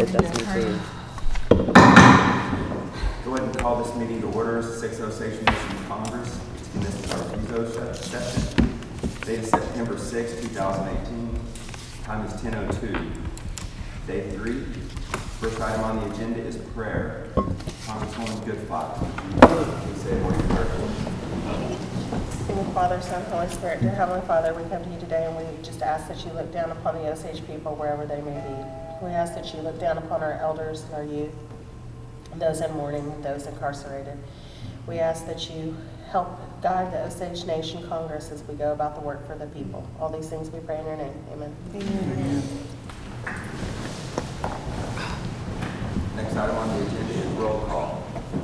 That's me too. Go ahead and call this meeting to order. 6 Osage Nation Congress. This is our Rico session. Date is September 6, 2018. Time is 10:02. Day 3. First item on the agenda is prayer. Congresswoman Goodfather, would you please say a word of prayer for us? In the Father, Son, Holy Spirit. Dear Heavenly Father, we come to you today and we just ask that you look down upon the Osage people wherever they may be. We ask that you look down upon our elders and our youth, and those in mourning and those incarcerated. We ask that you help guide the Osage Nation Congress as we go about the work for the people. All these things we pray in your name. Amen. Amen. Next item on the agenda is roll call.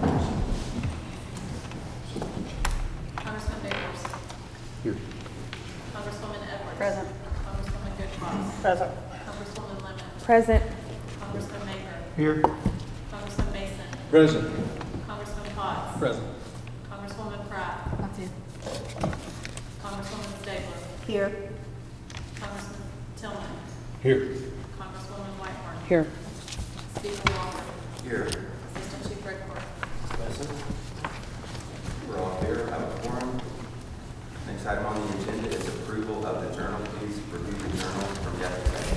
Congressman Bakers. Here. Congresswoman Edwards. Present. Congresswoman Goodfather. Present. Congresswoman Lemon. Present. Congressman Maker. Here. Congressman Mason. Present. Congressman Potts. Present. Congresswoman Pratt. That's it. Congresswoman Stabler. Here. Congressman Tillman. Here. Congresswoman Whitehorn. Here. Speaker Walker. Here. Assistant Chief Redcorn. Present. We're all here. Have a quorum. Next item on the agenda is approval of the journal. Please review the journal from yesterday.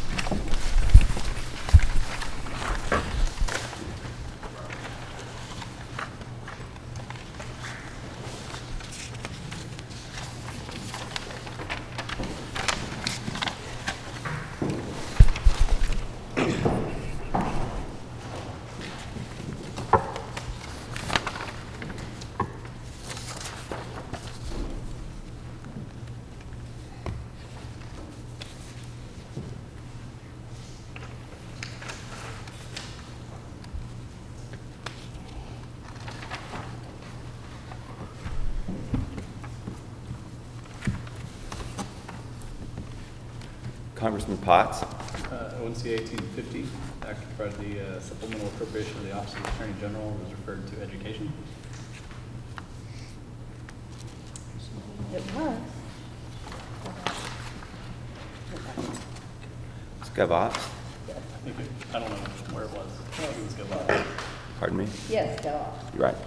Congressman Potts. ONC 1850, Act to provide the supplemental appropriation of the Office of the Attorney General was referred to education. It was. Scavats. I don't know where it was. I think it was good. Pardon me. Yes, go off. You're right.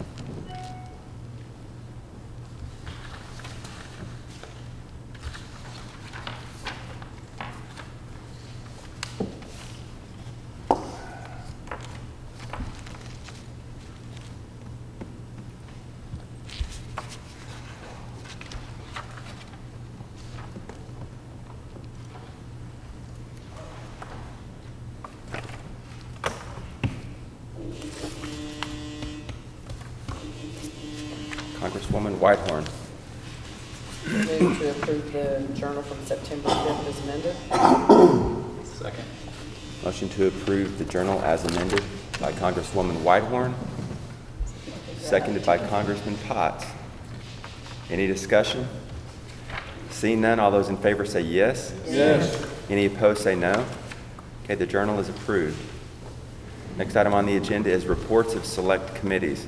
Congresswoman Whitehorn. Move to approve the journal from September 5th as amended. Second. Motion to approve the journal as amended by Congresswoman Whitehorn, seconded by Congressman Potts. Any discussion? Seeing none, all those in favor say yes. Yes. Any opposed say no. Okay, the journal is approved. Next item on the agenda is reports of select committees.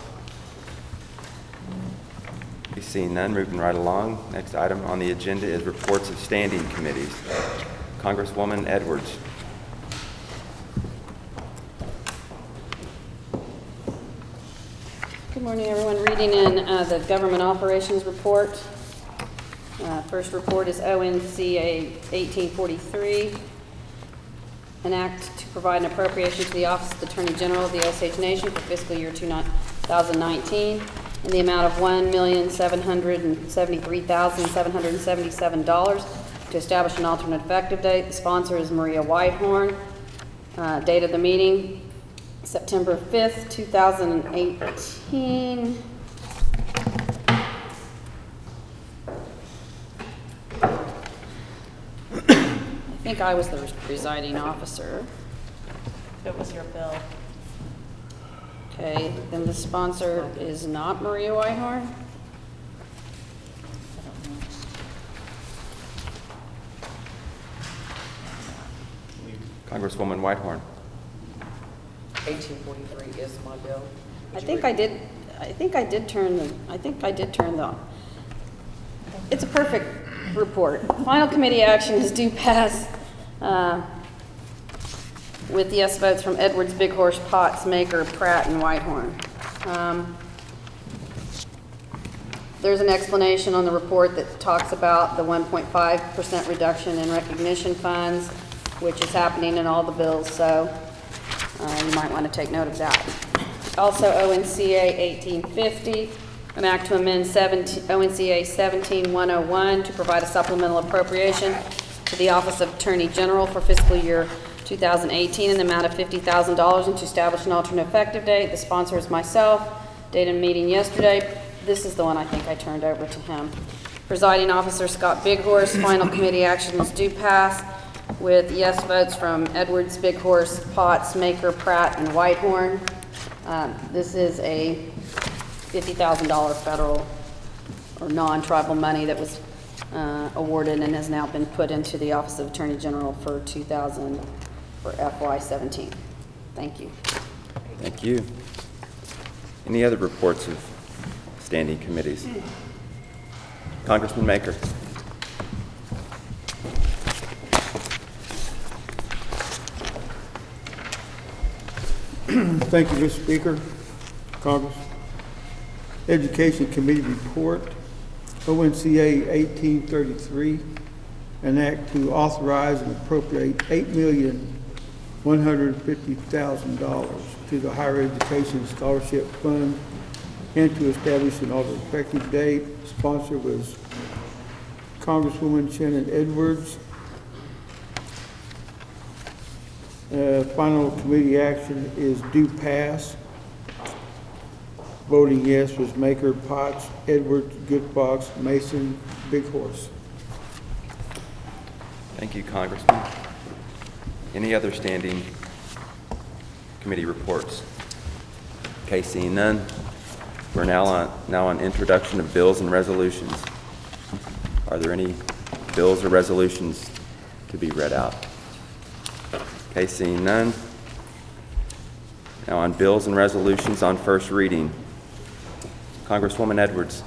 Seeing none, moving right along. Next item on the agenda is reports of standing committees. Congresswoman Edwards. Good morning, everyone. Reading in the Government Operations Report. First report is ONC 1843, an act to provide an appropriation to the Office of the Attorney General of the Osage Nation for fiscal year 2019 in the amount of $1,773,777 to establish an alternate effective date. The sponsor is Maria Whitehorn. Date of the meeting, September 5th, 2018. I think I was the presiding officer. It was your bill. Okay, then the sponsor is not Maria Whitehorn. Congresswoman Whitehorn. 1843 is my bill. I think I did turn the, it's a perfect report. Final committee action is due pass with yes votes from Edwards, Big Horse, Potts, Maker, Pratt, and Whitehorn. There's an explanation on the report that talks about the 1.5% reduction in recognition funds, which is happening in all the bills, so you might want to take note of that. Also, ONCA 1850, an act to amend ONCA 17101 to provide a supplemental appropriation to the Office of Attorney General for fiscal year 2018 in the amount of $50,000 and to establish an alternate effective date. The sponsor is myself. Dated a meeting yesterday. This is the one I think I turned over to him. Presiding Officer Scott Bighorse. Final committee actions do pass with yes votes from Edwards, Bighorse, Potts, Maker, Pratt, and Whitehorn. This is a $50,000 federal or non-tribal money that was awarded and has now been put into the Office of Attorney General for FY17. Thank you. Thank you. Any other reports of standing committees? Congressman Maker. Thank you, Mr. Speaker, Congress. Education Committee report, ONCA 1833, an act to authorize and appropriate $8,150,000 to the Higher Education Scholarship Fund and to establish an alternate effective date. Sponsor was Congresswoman Shannon Edwards. Final committee action is do pass. Voting yes was Maker, Potts, Edwards, Goodfox, Mason, Bighorse. Thank you, Congressman. Any other standing committee reports? Okay, seeing none, we're now on introduction of bills and resolutions. Are there any bills or resolutions to be read out? Okay, seeing none. Now on bills and resolutions on first reading. Congresswoman Edwards.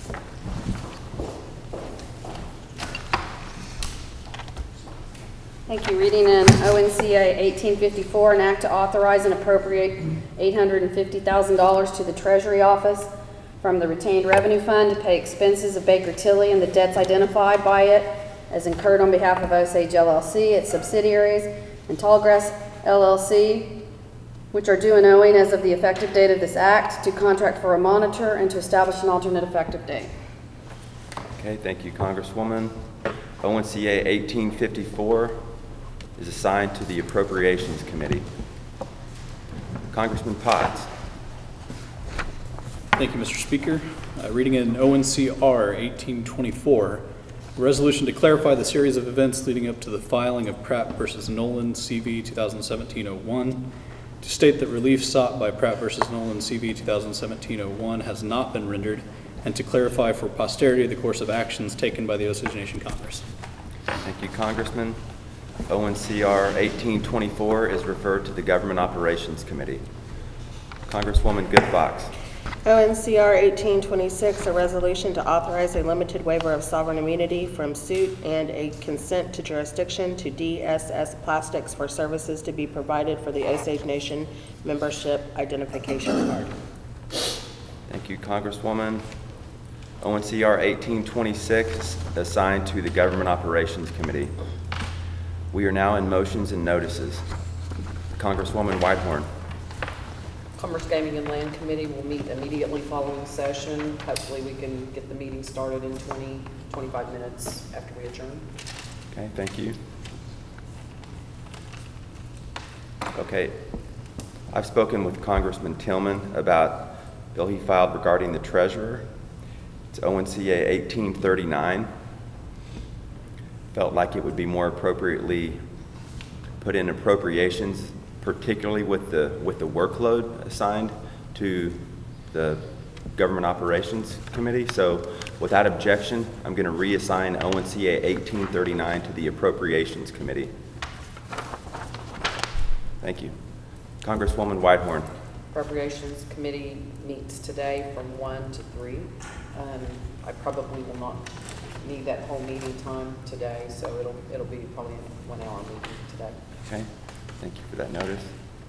Thank you. Reading in ONCA 1854, an act to authorize and appropriate $850,000 to the Treasury Office from the Retained Revenue Fund to pay expenses of Baker Tilly and the debts identified by it as incurred on behalf of Osage LLC, its subsidiaries, and Tallgrass LLC, which are due and owing as of the effective date of this act, to contract for a monitor and to establish an alternate effective date. Okay, thank you, Congresswoman. ONCA 1854 is assigned to the Appropriations Committee. Congressman Potts. Thank you, Mr. Speaker. Reading in ONCR 1824, a resolution to clarify the series of events leading up to the filing of Pratt versus Nolan CV 2017-01, to state that relief sought by Pratt versus Nolan CV 2017-01 has not been rendered, and to clarify for posterity the course of actions taken by the Osage Nation Congress. Thank you, Congressman. ONCR 1824 is referred to the Government Operations Committee. Congresswoman Goodfox. ONCR 1826, a resolution to authorize a limited waiver of sovereign immunity from suit and a consent to jurisdiction to DSS Plastics for services to be provided for the Osage Nation membership identification card. Thank you, Congresswoman. ONCR 1826 assigned to the Government Operations Committee. We are now in motions and notices. Congresswoman Whitehorn. Commerce, Gaming, and Land Committee will meet immediately following session. Hopefully we can get the meeting started in 20-25 minutes after we adjourn. Okay, thank you. Okay, I've spoken with Congressman Tillman about a bill he filed regarding the treasurer. It's ONCA 1839. Felt like it would be more appropriately put in appropriations, particularly with the workload assigned to the Government Operations Committee. So without objection, I'm going to reassign ONCA 1839 to the Appropriations Committee. Thank you. Congresswoman Whitehorn. Appropriations Committee meets today from 1 to 3. I probably will not need that whole meeting time today, so it'll be probably a 1 hour meeting today. Okay. Thank you for that notice.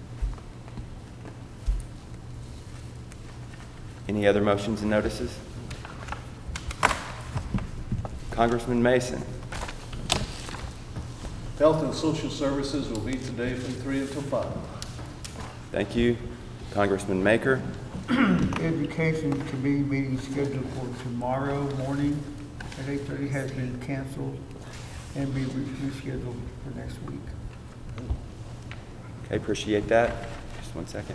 Any other motions and notices? Congressman Mason. Health and Social Services will meet today from 3 until 5. Thank you. Congressman Maker. Education Committee meeting scheduled for tomorrow morning at 8:30 has been canceled and be rescheduled for next week. Okay, appreciate that. Just one second.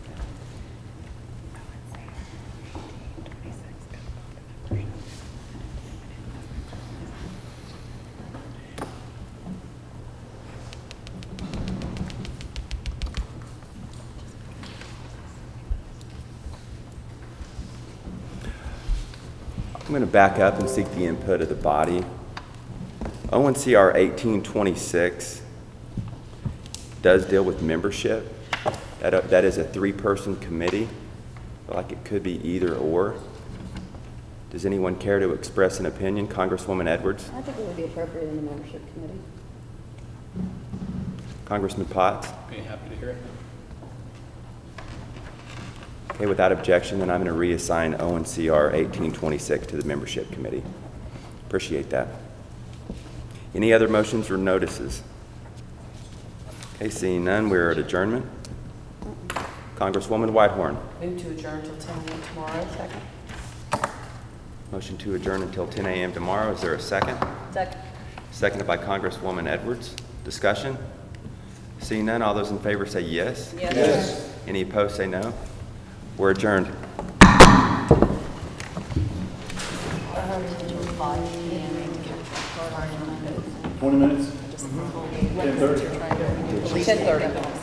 I'm going to back up and seek the input of the body. ONCR 1826 does deal with membership. That is a 3-person committee. I feel like it could be either or. Does anyone care to express an opinion? Congresswoman Edwards? I think it would be appropriate in the membership committee. Congressman Potts? Be happy to hear it. Okay, without objection, then I'm going to reassign ONCR 1826 to the membership committee. Appreciate that. Any other motions or notices? Okay, seeing none, we're at adjournment. Congresswoman Whitehorn. Move to adjourn till 10 a.m. tomorrow. Second. Motion to adjourn until 10 a.m. tomorrow. Is there a second? Second. Seconded by Congresswoman Edwards. Discussion? Seeing none, all those in favor say yes. Yes. Any opposed say no. We're adjourned. 20 minutes? 10:30.